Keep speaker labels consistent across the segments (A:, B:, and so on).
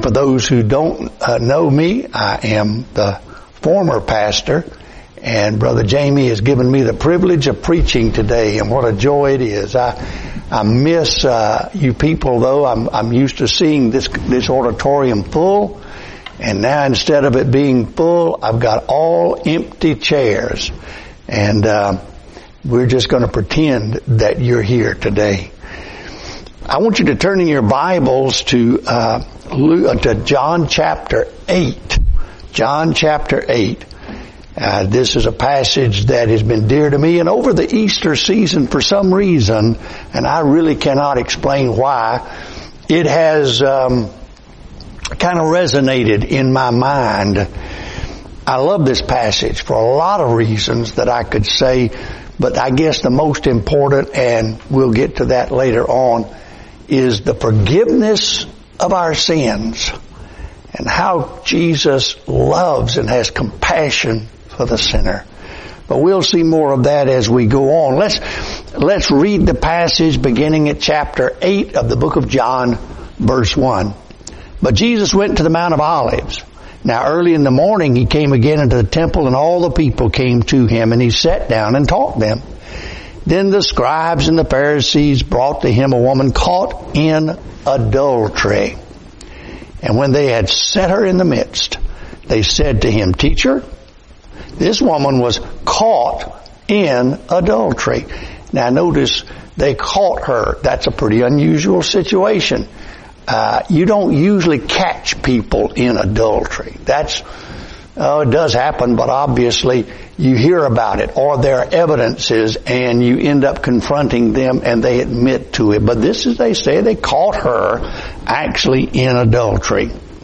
A: for those who don't know me, I am the former pastor, and Brother Jamie has given me the privilege of preaching today, and what a joy it is. I miss you people, though. I'm used to seeing this auditorium full, and now instead of it being full, I've got all empty chairs, and we're just going to pretend that you're here today. I want you to turn in your Bibles to John chapter 8. John chapter 8. This is a passage that has been dear to me, and over the Easter season for some reason, and I really cannot explain why, it has kind of resonated in my mind. I love this passage for a lot of reasons that I could say, but I guess the most important, and we'll get to that later on, is the forgiveness of our sins and how Jesus loves and has compassion for the sinner. But we'll see more of that as we go on. Let's read the passage beginning at chapter 8 of the book of John, verse 1. But Jesus went to the Mount of Olives. Now early in the morning he came again into the temple, and all the people came to him, and he sat down and taught them. Then the scribes and the Pharisees brought to him a woman caught in adultery. And when they had set her in the midst, they said to him, Teacher, this woman was caught in adultery. Now notice they caught her. That's a pretty unusual situation. You don't usually catch people in adultery. It does happen, but obviously you hear about it, or there are evidences, and you end up confronting them and they admit to it. But this is, they say, they caught her actually in adultery.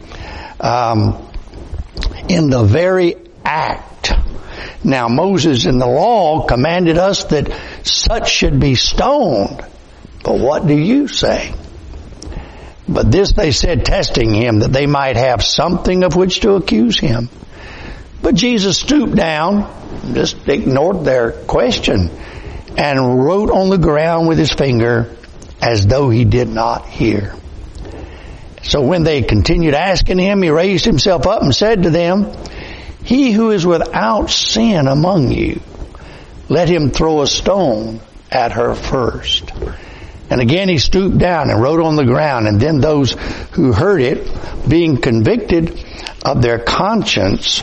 A: In the very act. Now Moses in the law commanded us that such should be stoned. But what do you say? But this they said, testing him, that they might have something of which to accuse him. But Jesus stooped down, just ignored their question, and wrote on the ground with his finger as though he did not hear. So when they continued asking him, he raised himself up and said to them, He who is without sin among you, let him throw a stone at her first. And again he stooped down and wrote on the ground. And then those who heard it, being convicted of their conscience,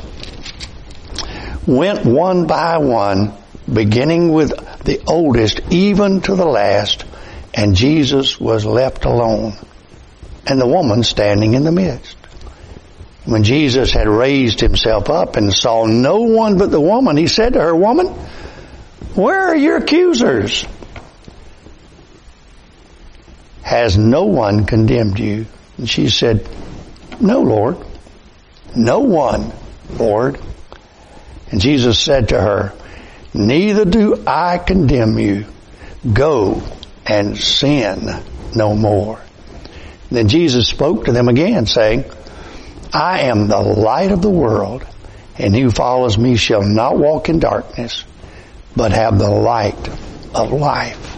A: went one by one, beginning with the oldest, even to the last, and Jesus was left alone, and the woman standing in the midst. When Jesus had raised himself up and saw no one but the woman, he said to her, Woman, where are your accusers? Has no one condemned you? And she said, No, Lord. No one, Lord. And Jesus said to her, Neither do I condemn you. Go and sin no more. Then Jesus spoke to them again, saying, I am the light of the world, and he who follows me shall not walk in darkness, but have the light of life.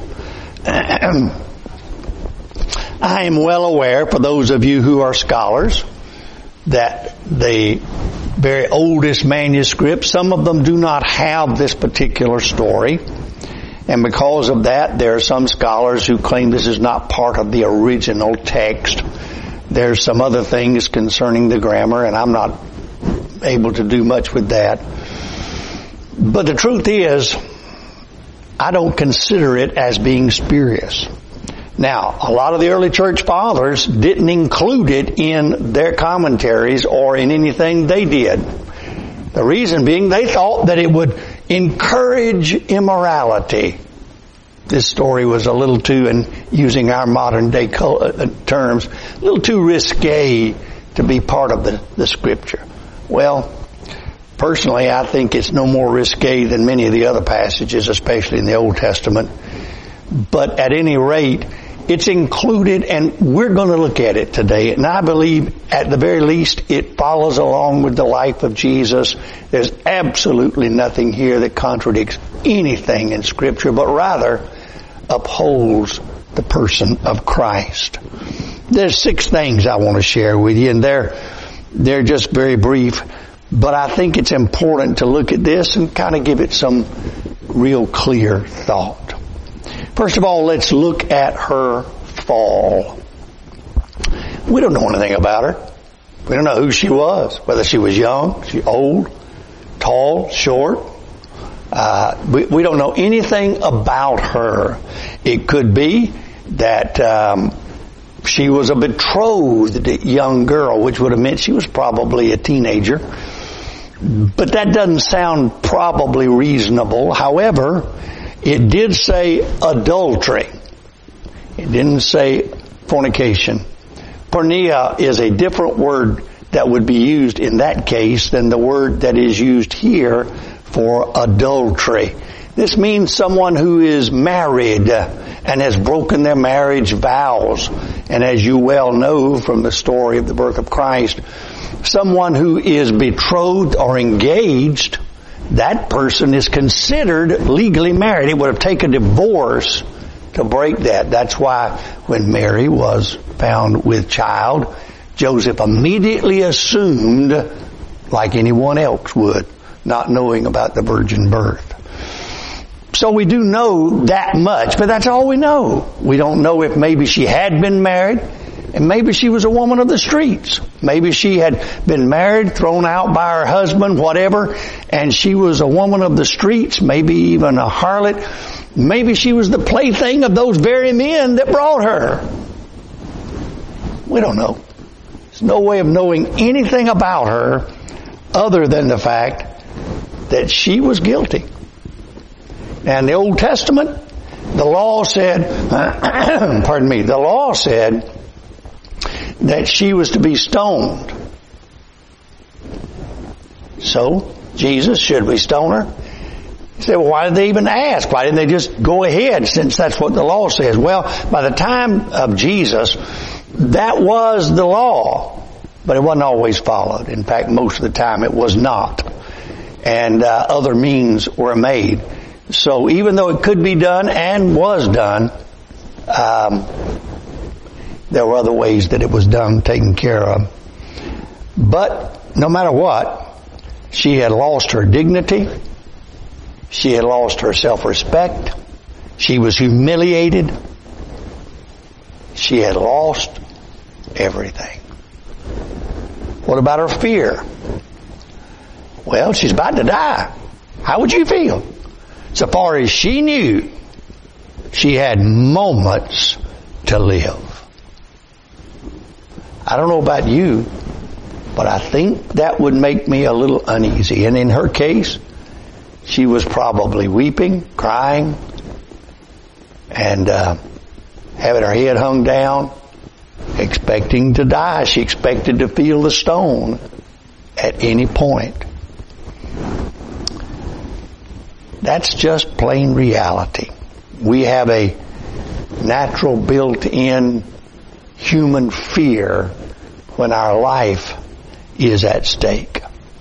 A: I am well aware, for those of you who are scholars, that the very oldest manuscripts, some of them do not have this particular story. And because of that, there are some scholars who claim this is not part of the original text. There's some other things concerning the grammar, and I'm not able to do much with that. But the truth is, I don't consider it as being spurious. Now, a lot of the early church fathers didn't include it in their commentaries or in anything they did. The reason being, they thought that it would encourage immorality. This story was a little too, and using our modern day terms, a little too risque to be part of the scripture. Well, personally, I think it's no more risque than many of the other passages, especially in the Old Testament. But at any rate, it's included, and we're going to look at it today. And I believe, at the very least, it follows along with the life of Jesus. There's absolutely nothing here that contradicts anything in Scripture, but rather upholds the person of Christ. there's 6 things I want to share with you, and they're just very brief, but I think it's important to look at this and kind of give it some real clear thought. First of all, let's look at her fall. We don't know anything about her. We don't know who she was, whether she was young, she old, tall, short. We don't know anything about her. It could be that she was a betrothed young girl, which would have meant she was probably a teenager. But that doesn't sound probably reasonable. However, it did say adultery. It didn't say fornication. Porneia is a different word that would be used in that case than the word that is used here for adultery. This means someone who is married and has broken their marriage vows. And as you well know from the story of the birth of Christ, someone who is betrothed or engaged, that person is considered legally married. It would have taken divorce to break that. That's why when Mary was found with child, Joseph immediately assumed, like anyone else would, not knowing about the virgin birth. So we do know that much, but that's all we know. We don't know if maybe she had been married, and maybe she was a woman of the streets. Maybe she had been married, thrown out by her husband, whatever, and she was a woman of the streets, maybe even a harlot. Maybe she was the plaything of those very men that brought her. We don't know. There's no way of knowing anything about her other than the fact that she was guilty. Now in the Old Testament, the law said, the law said that she was to be stoned. So, Jesus, should we stone her? You say, well, why did they even ask? Why didn't they just go ahead since that's what the law says? Well, by the time of Jesus, that was the law, but it wasn't always followed. In fact, most of the time it was not. And other means were made. So even though it could be done and was done, there were other ways that it was done, taken care of. But no matter what, she had lost her dignity. She had lost her self-respect. She was humiliated. She had lost everything. What about her fear? Well, she's about to die. How would you feel? So far as she knew, she had moments to live. I don't know about you, but I think that would make me a little uneasy. And in her case, she was probably weeping, crying, and having her head hung down, expecting to die. She expected to feel the stone at any point. That's just plain reality. We have a natural built-in human fear when our life is at stake.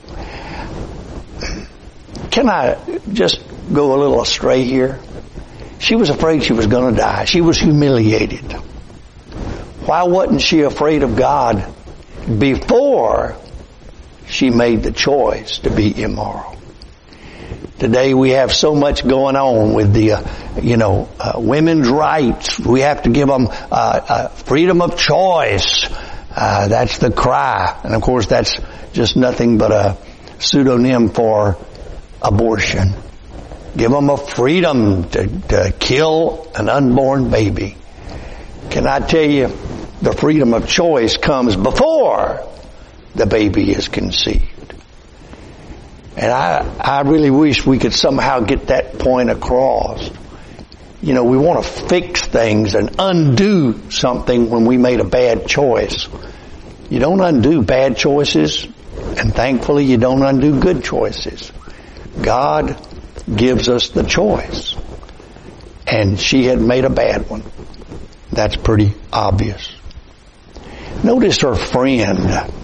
A: Can I just go a little astray here? She was afraid she was going to die. She was humiliated. Why wasn't she afraid of God before she made the choice to be immoral? Today we have so much going on with the, women's rights. We have to give them freedom of choice. That's the cry. And of course that's just nothing but a pseudonym for abortion. Give them a freedom to kill an unborn baby. Can I tell you, the freedom of choice comes before the baby is conceived. And I really wish we could somehow get that point across. We want to fix things and undo something when we made a bad choice. You don't undo bad choices, and thankfully you don't undo good choices. God gives us the choice. And she had made a bad one. That's pretty obvious. Notice her friend.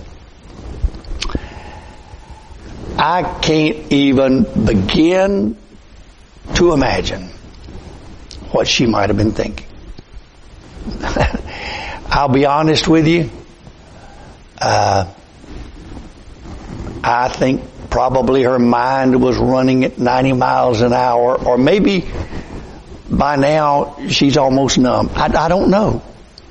A: I can't even begin to imagine what she might have been thinking. I'll be honest with you. I think probably her mind was running at 90 miles an hour, or maybe by now she's almost numb. I don't know.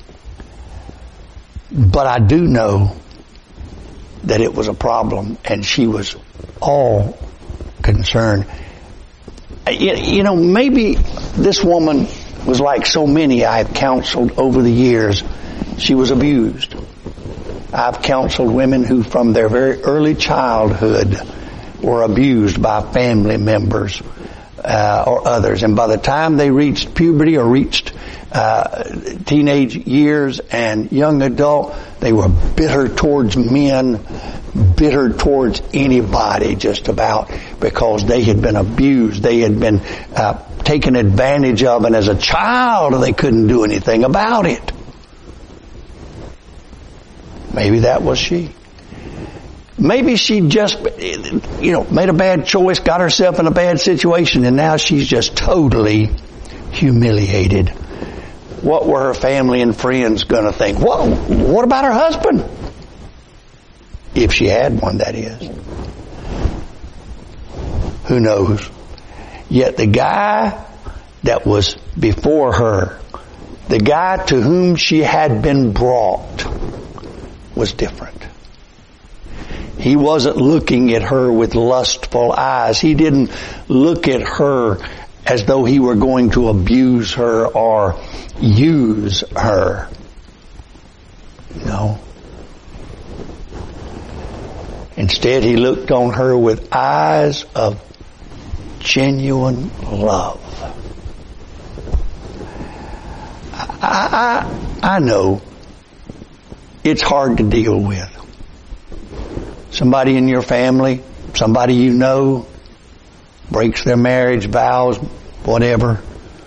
A: But I do know that it was a problem, and she was all concerned. You know, maybe this woman was like so many I've counseled over the years. She was abused. I've counseled women who from their very early childhood were abused by family members or others. And by the time they reached puberty or reached teenage years and young adult, they were bitter towards men, bitter towards anybody just about, because they had been abused. They had been taken advantage of, and as a child they couldn't do anything about it. Maybe that was she. Maybe she just, made a bad choice, got herself in a bad situation, and now she's just totally humiliated. What were her family and friends going to think? What about her husband? If she had one, that is. Who knows? Yet the guy that was before her, the guy to whom she had been brought, was different. He wasn't looking at her with lustful eyes. He didn't look at her as though he were going to abuse her or use her. No. Instead, he looked on her with eyes of genuine love. I know it's hard to deal with. Somebody in your family, somebody you know, breaks their marriage vows, whatever.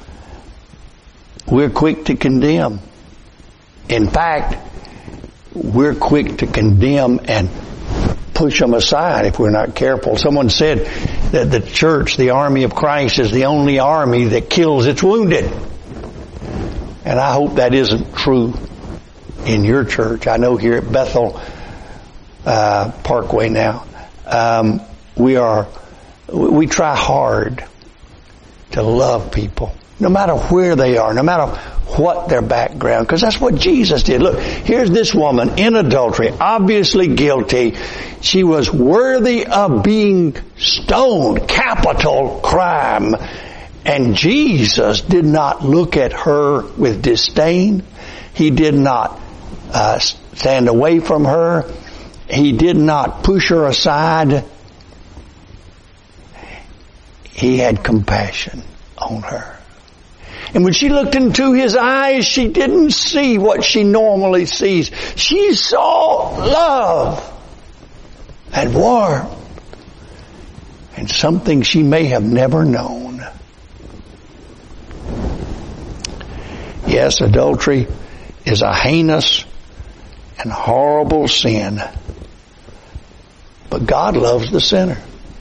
A: We're quick to condemn. In fact, we're quick to condemn and push them aside if we're not careful. Someone said that the church, the army of Christ, is the only army that kills its wounded. And I hope that isn't true in your church. I know here at Bethel Parkway now, we try hard to love people, no matter where they are, no matter what their background, because that's what Jesus did. Look, here's this woman in adultery, obviously guilty. She was worthy of being stoned, capital crime. And Jesus did not look at her with disdain. He did not stand away from her. He did not push her aside. He had compassion on her. And when she looked into his eyes, she didn't see what she normally sees. She saw love and warmth and something she may have never known. Yes, adultery is a heinous and horrible sin. But God loves the sinner.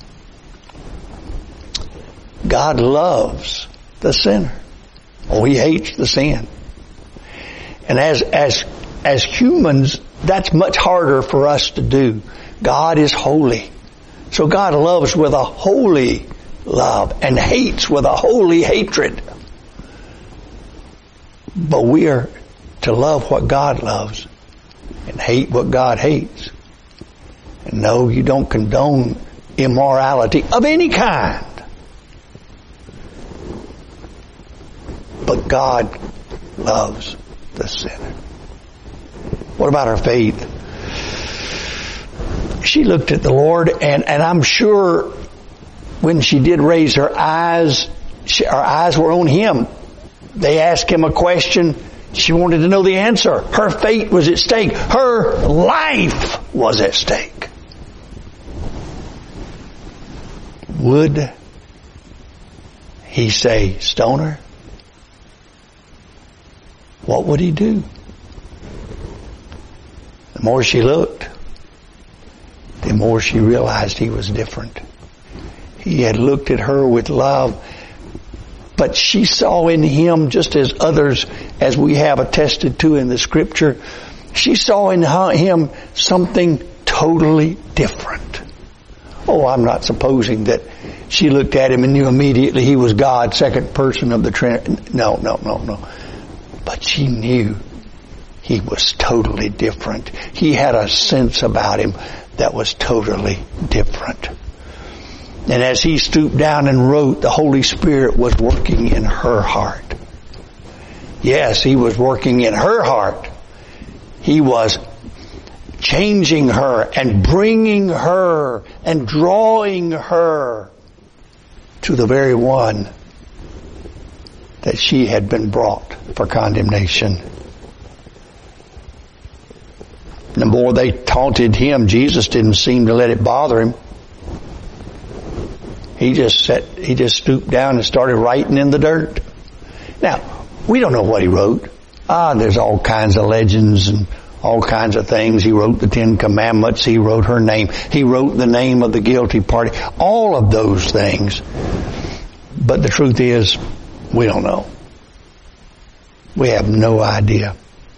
A: God loves the sinner. Oh, He hates the sin. And as humans, that's much harder for us to do. God is holy. So God loves with a holy love and hates with a holy hatred. But we are to love what God loves and hate what God hates. And no, you don't condone immorality of any kind. But God loves the sinner. What about her faith? She looked at the Lord, and I'm sure when she did raise her eyes, her eyes were on Him. They asked Him a question. She wanted to know the answer. Her fate was at stake. Her life was at stake. Would He say, stone her? What would He do? The more she looked, the more she realized He was different. He had looked at her with love But she saw in him, just as others, as we have attested to in the Scripture, she saw in him something totally different. Oh, I'm not supposing that she looked at him and knew immediately he was God, second person of the Trinity. No. But she knew he was totally different. He had a sense about him that was totally different. And as he stooped down and wrote, the Holy Spirit was working in her heart. Yes, he was working in her heart. He was changing her and bringing her and drawing her to the very one that she had been brought for condemnation. The more they taunted him, Jesus didn't seem to let it bother him. He just stooped down and started writing in the dirt. Now, we don't know what he wrote. There's all kinds of legends and all kinds of things. He wrote the 10 Commandments. He wrote her name. He wrote the name of the guilty party. All of those things. But the truth is, we don't know. We have no idea.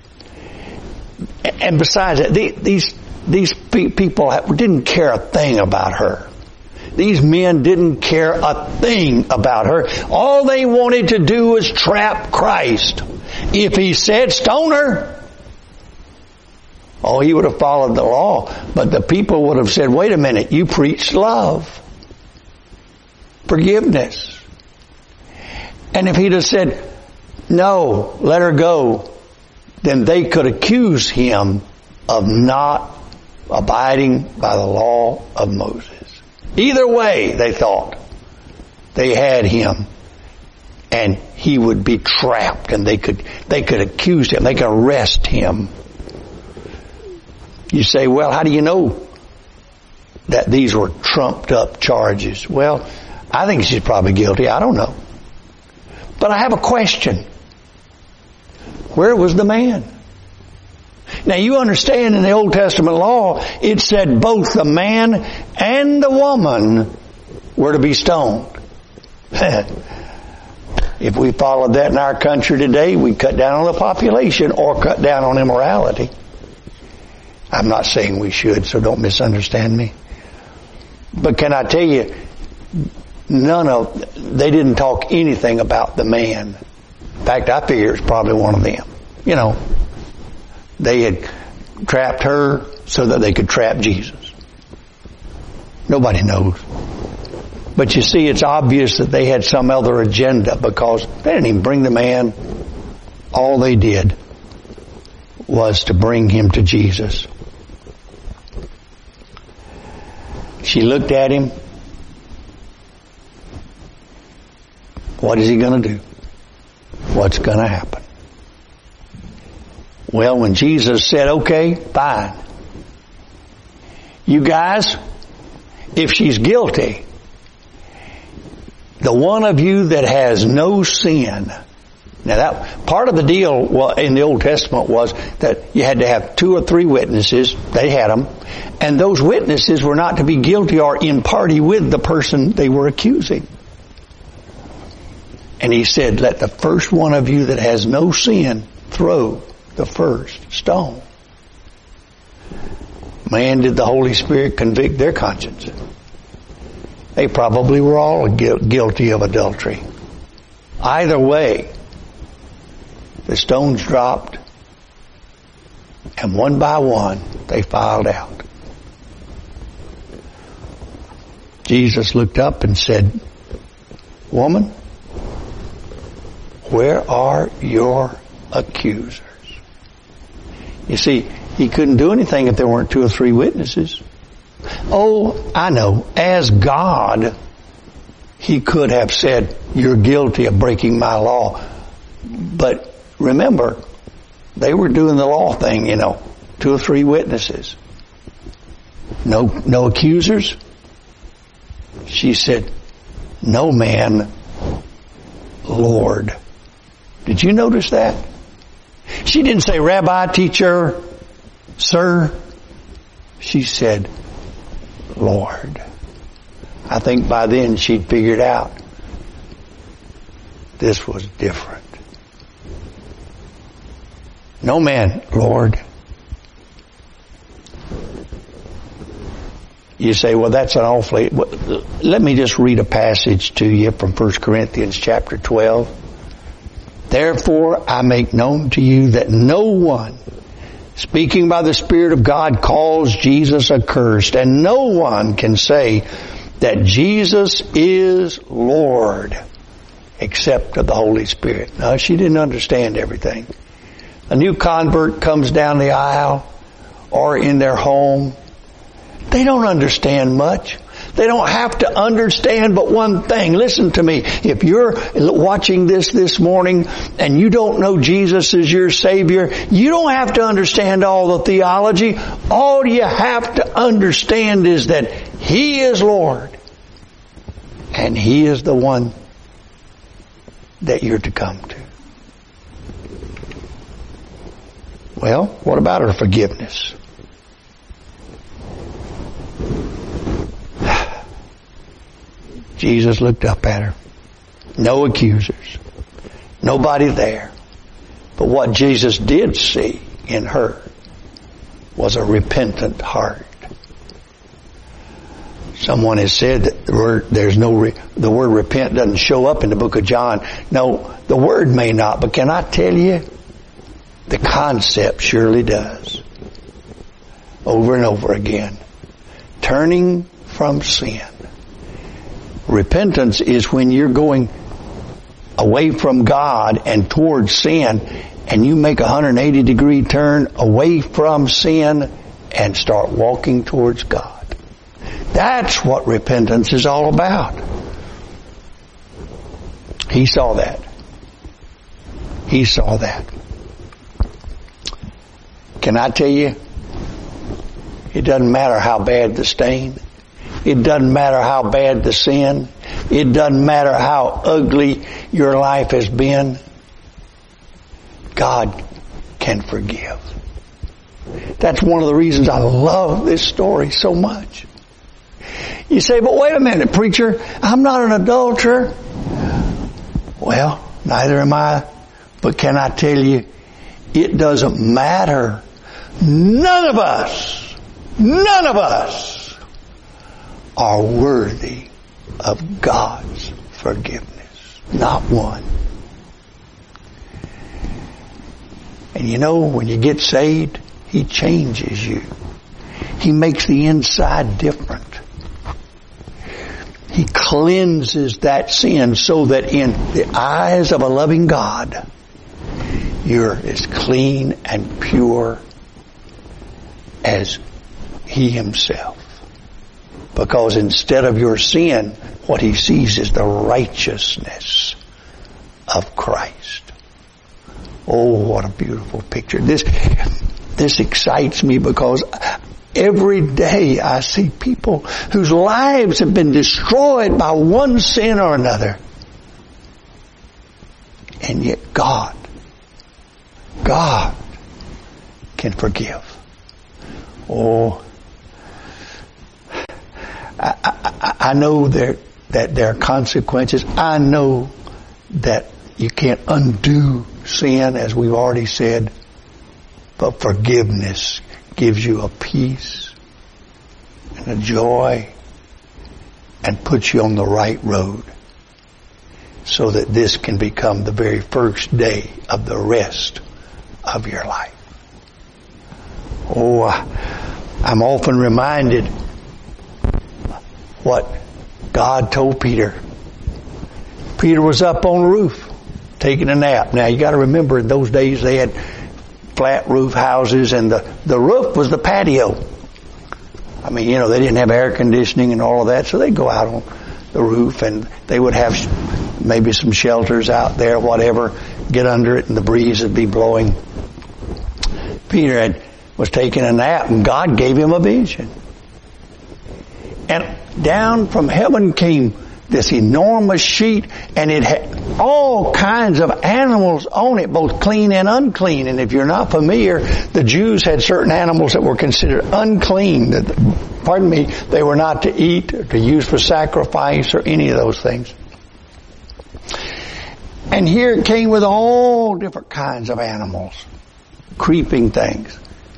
A: And besides that, these people didn't care a thing about her. These men didn't care a thing about her. All they wanted to do was trap Christ. If he said stone her, he would have followed the law. But the people would have said, wait a minute, you preach love, forgiveness. And if he'd have said, no, let her go, then they could accuse him of not abiding by the law of Moses. Either way, they thought, they had him, and he would be trapped, and they could accuse him, they could arrest him. You say, well, how do you know that these were trumped up charges? Well, I think she's probably guilty. I don't know. But I have a question. Where was the man? Now you understand in the Old Testament law, it said both the man and the woman were to be stoned. If we followed that in our country today, we'd cut down on the population or cut down on immorality. I'm not saying we should, so don't misunderstand me. But can I tell you, they didn't talk anything about the man. In fact, I figure it's probably one of them. They had trapped her so that they could trap Jesus. Nobody knows. But you see, it's obvious that they had some other agenda, because they didn't even bring the man. All they did was to bring him to Jesus. She looked at him. What is he going to do? What's going to happen? Well, when Jesus said, okay, fine. You guys, if she's guilty, the one of you that has no sin. Now that part of the deal in the Old Testament was that you had to have 2 or 3 witnesses. They had them. And those witnesses were not to be guilty or in party with the person they were accusing. And he said, let the first one of you that has no sin throw the first stone. Man, did the Holy Spirit convict their conscience? They probably were all guilty of adultery. Either way, the stones dropped, and one by one, they filed out. Jesus looked up and said, woman, where are your accusers? You see, he couldn't do anything if there weren't 2 or 3 witnesses. Oh, I know. As God, he could have said, you're guilty of breaking my law. But remember, they were doing the law thing, 2 or 3 witnesses. No accusers. She said, no man, Lord. Did you notice that? She didn't say, Rabbi, teacher, sir. She said, Lord. I think by then she'd figured out this was different. No man, Lord. You say, well, that's an awfully... Let me just read a passage to you from 1 Corinthians chapter 12. Therefore, I make known to you that no one, speaking by the Spirit of God, calls Jesus accursed, and no one can say that Jesus is Lord except of the Holy Spirit. Now, she didn't understand everything. A new convert comes down the aisle or in their home. They don't understand much. They don't have to understand but one thing. Listen to me. If you're watching this morning and you don't know Jesus as your Savior, you don't have to understand all the theology. All you have to understand is that He is Lord. And He is the one that you're to come to. Well, what about her forgiveness? Jesus looked up at her. No accusers. Nobody there. But what Jesus did see in her was a repentant heart. Someone has said that the word repent doesn't show up in the book of John. No, the word may not, but can I tell you, the concept surely does. Over and over again. Turning from sin. Repentance is when you're going away from God and towards sin, and you make a 180-degree turn away from sin and start walking towards God. That's what repentance is all about. He saw that. He saw that. Can I tell you, it doesn't matter how bad the stain. It doesn't matter how bad the sin. It doesn't matter how ugly your life has been. God can forgive. That's one of the reasons I love this story so much. You say, but wait a minute, preacher, I'm not an adulterer. Well, neither am I. But can I tell you, it doesn't matter. None of us are worthy of God's forgiveness. Not one. And you know, when you get saved, He changes you. He makes the inside different. He cleanses that sin so that in the eyes of a loving God, you're as clean and pure as He Himself. Because instead of your sin, what He sees is the righteousness of Christ. Oh, what a beautiful picture. This excites me because every day I see people whose lives have been destroyed by one sin or another. And yet God can forgive. Oh, I know that there are consequences. I know that you can't undo sin, as we've already said, but forgiveness gives you a peace and a joy and puts you on the right road so that this can become the very first day of the rest of your life. Oh, I'm often reminded what God told Peter. Peter was up on the roof taking a nap. Now you got to remember, in those days they had flat roof houses, and the roof was the patio. I mean, you know, they didn't have air conditioning and all of that, so they'd go out on the roof and they would have maybe some shelters out there, whatever, get under it and the breeze would be blowing. Peter was taking a nap and God gave him a vision. And down from heaven came this enormous sheet, and it had all kinds of animals on it, both clean and unclean. And if you're not familiar, the Jews had certain animals that were considered unclean. They were not to eat or to use for sacrifice or any of those things. And here it came with all different kinds of animals, creeping things.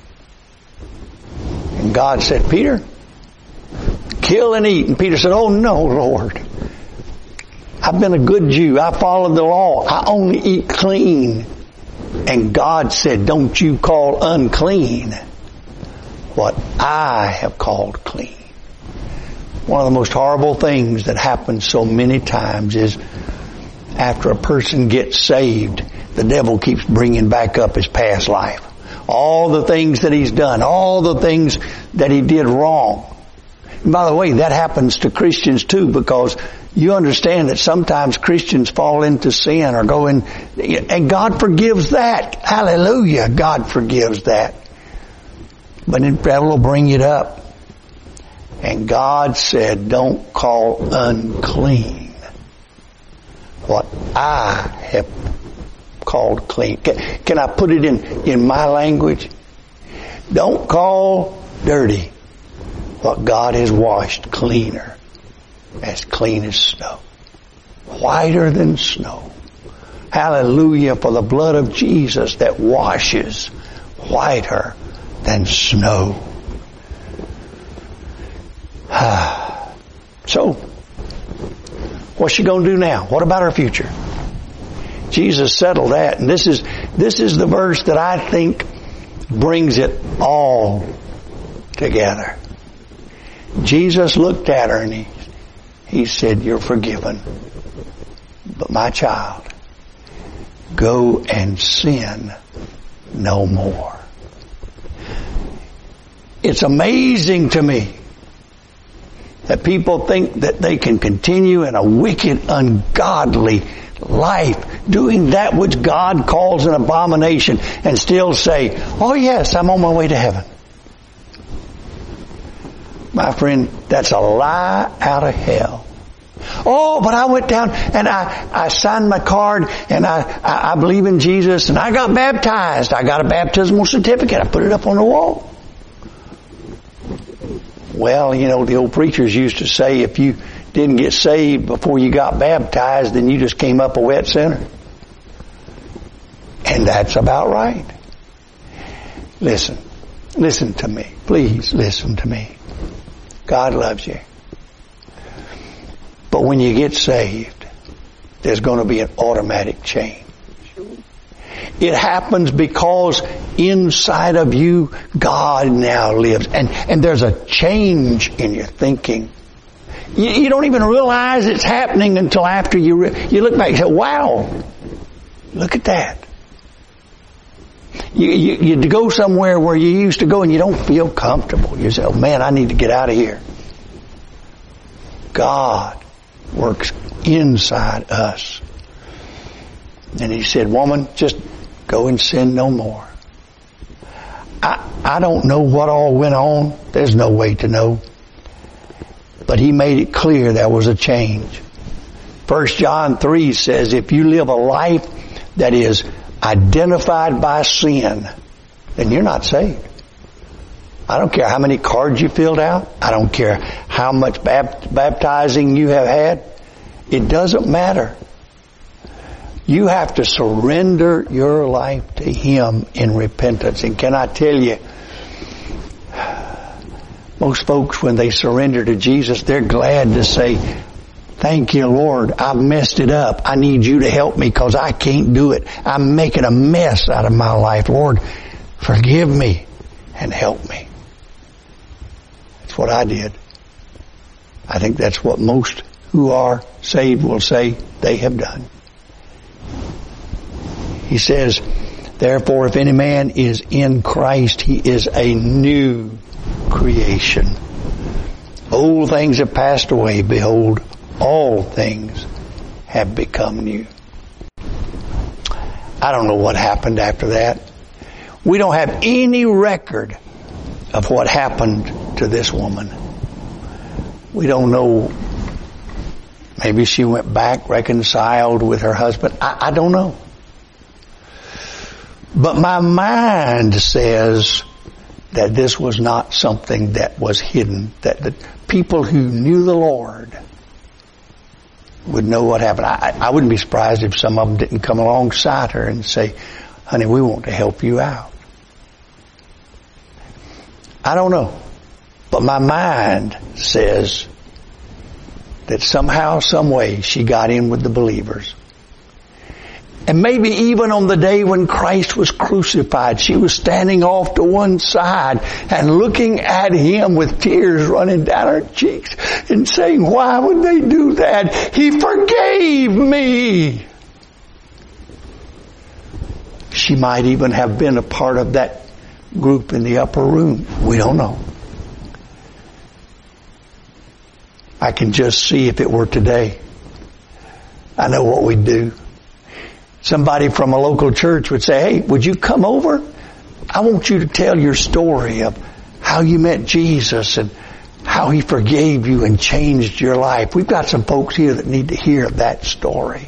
A: And God said, Peter, kill and eat. And Peter said, oh no, Lord. I've been a good Jew. I followed the law. I only eat clean. And God said, don't you call unclean what I have called clean. One of the most horrible things that happens so many times is after a person gets saved, the devil keeps bringing back up his past life. All the things that he's done, all the things that he did wrong. And by the way, that happens to Christians too, because you understand that sometimes Christians fall into sin or go in, and God forgives that. Hallelujah, God forgives that. But the devil will bring it up. And God said, don't call unclean what I have called clean. Can I put it in my language? Don't call dirty what God has washed cleaner, as clean as snow, whiter than snow. Hallelujah for the blood of Jesus that washes whiter than snow. So, what's she going to do now? What about her future? Jesus settled that, and this is the verse that I think brings it all together. Jesus looked at her and he said, you're forgiven. But my child, go and sin no more. It's amazing to me that people think that they can continue in a wicked, ungodly life, doing that which God calls an abomination, and still say, oh yes, I'm on my way to heaven. My friend, that's a lie out of hell. Oh, but I went down and I signed my card and I believe in Jesus and I got baptized. I got a baptismal certificate. I put it up on the wall. Well, you know, the old preachers used to say if you didn't get saved before you got baptized, then you just came up a wet sinner. And that's about right. Listen to me. Please listen to me. God loves you. But when you get saved, there's going to be an automatic change. It happens because inside of you, God now lives. And there's a change in your thinking. You don't even realize it's happening until after you look back and say, wow, look at that. You go somewhere where you used to go and you don't feel comfortable. You say, oh man, I need to get out of here. God works inside us. And he said, woman, just go and sin no more. I don't know what all went on. There's no way to know. But he made it clear there was a change. 1 John 3 says, if you live a life that is identified by sin, then you're not saved. I don't care how many cards you filled out. I don't care how much baptizing you have had. It doesn't matter. You have to surrender your life to Him in repentance. And can I tell you, most folks, when they surrender to Jesus, they're glad to say, thank you, Lord, I've messed it up. I need you to help me because I can't do it. I'm making a mess out of my life. Lord, forgive me and help me. That's what I did. I think that's what most who are saved will say they have done. He says, therefore, if any man is in Christ, he is a new creation. Old things have passed away. Behold, all things have become new. I don't know what happened after that. We don't have any record of what happened to this woman. We don't know. Maybe she went back, reconciled with her husband. I don't know. But my mind says that this was not something that was hidden. That the people who knew the Lord would know what happened. I wouldn't be surprised if some of them didn't come alongside her and say, honey, we want to help you out. I don't know. But my mind says that somehow, some way, she got in with the believers. And maybe even on the day when Christ was crucified, she was standing off to one side and looking at Him with tears running down her cheeks and saying, why would they do that? He forgave me. She might even have been a part of that group in the upper room. We don't know. I can just see if it were today. I know what we'd do. Somebody from a local church would say, hey, would you come over? I want you to tell your story of how you met Jesus and how He forgave you and changed your life. We've got some folks here that need to hear that story.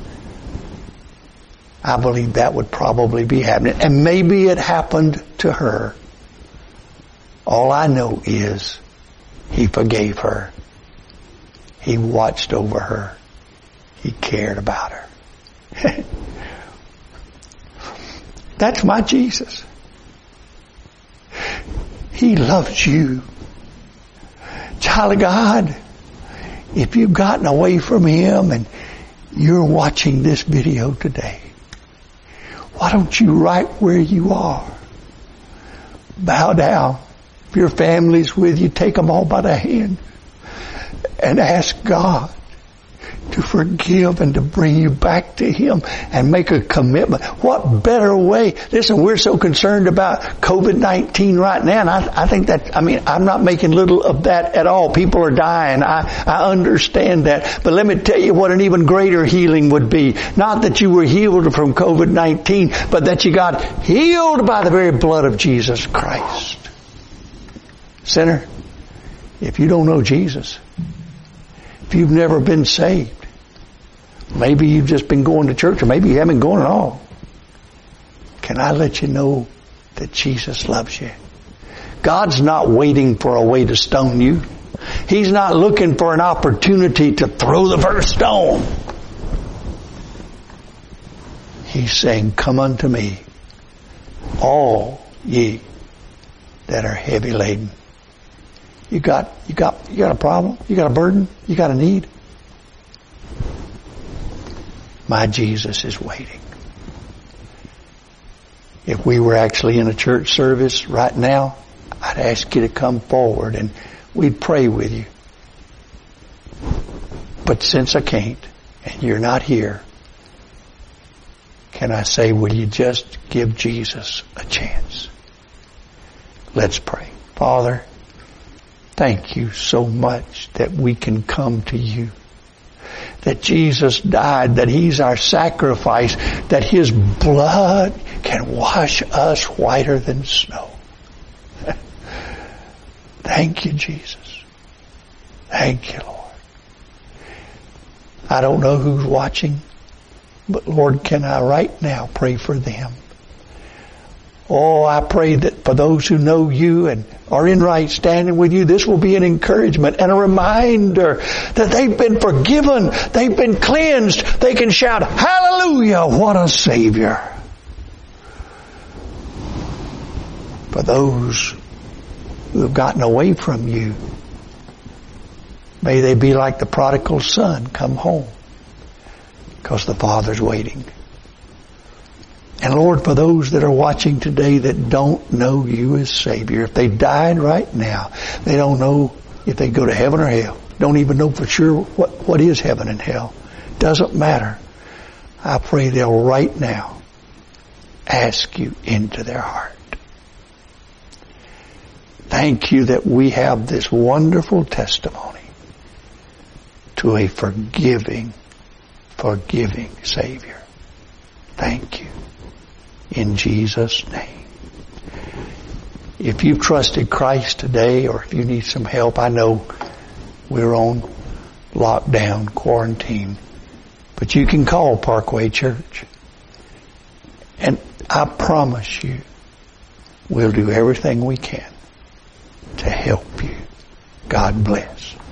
A: I believe that would probably be happening. And maybe it happened to her. All I know is He forgave her. He watched over her. He cared about her. That's my Jesus. He loves you. Child of God, if you've gotten away from Him and you're watching this video today, why don't you, right where you are, bow down. If your family's with you, take them all by the hand and ask God to forgive and to bring you back to Him and make a commitment. What better way? Listen, we're so concerned about COVID-19 right now, and I think that, I'm not making little of that at all. People are dying. I understand that. But let me tell you what an even greater healing would be. Not that you were healed from COVID-19, but that you got healed by the very blood of Jesus Christ. Sinner, if you don't know Jesus, if you've never been saved, maybe you've just been going to church, or maybe you haven't been going at all, can I let you know that Jesus loves you? God's not waiting for a way to stone you. He's not looking for an opportunity to throw the first stone. He's saying, come unto me, all ye that are heavy laden. You got a problem? You got a burden? You got a need? My Jesus is waiting. If we were actually in a church service right now, I'd ask you to come forward and we'd pray with you. But since I can't and you're not here, can I say, will you just give Jesus a chance? Let's pray. Father, thank you so much that we can come to you. That Jesus died, that He's our sacrifice, that His blood can wash us whiter than snow. Thank you, Jesus. Thank you, Lord. I don't know who's watching, but Lord, can I right now pray for them? Oh, I pray that for those who know you and are in right standing with you, this will be an encouragement and a reminder that they've been forgiven, they've been cleansed. They can shout, hallelujah, what a Savior. For those who have gotten away from you, may they be like the prodigal son, come home, because the Father's waiting. And Lord, for those that are watching today that don't know you as Savior, if they died right now, they don't know if they go to heaven or hell. Don't even know for sure what is heaven and hell. Doesn't matter. I pray they'll right now ask you into their heart. Thank you that we have this wonderful testimony to a forgiving Savior. Thank you. In Jesus' name. If you've trusted Christ today, or if you need some help, I know we're on lockdown, quarantine, but you can call Parkway Church. And I promise you, we'll do everything we can to help you. God bless.